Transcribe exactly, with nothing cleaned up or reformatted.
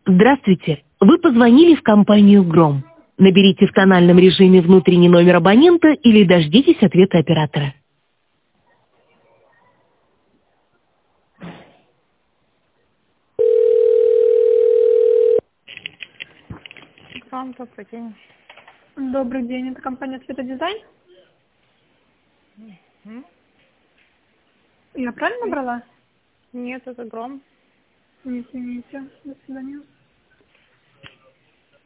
Здравствуйте. Вы позвонили в компанию «Гром». Наберите в тональном режиме внутренний номер абонента или дождитесь ответа оператора. Вам добрый день. Добрый день, это компания «Цветодизайн». М? Я правильно набрала? Нет, это Гром. Не извините. До свидания.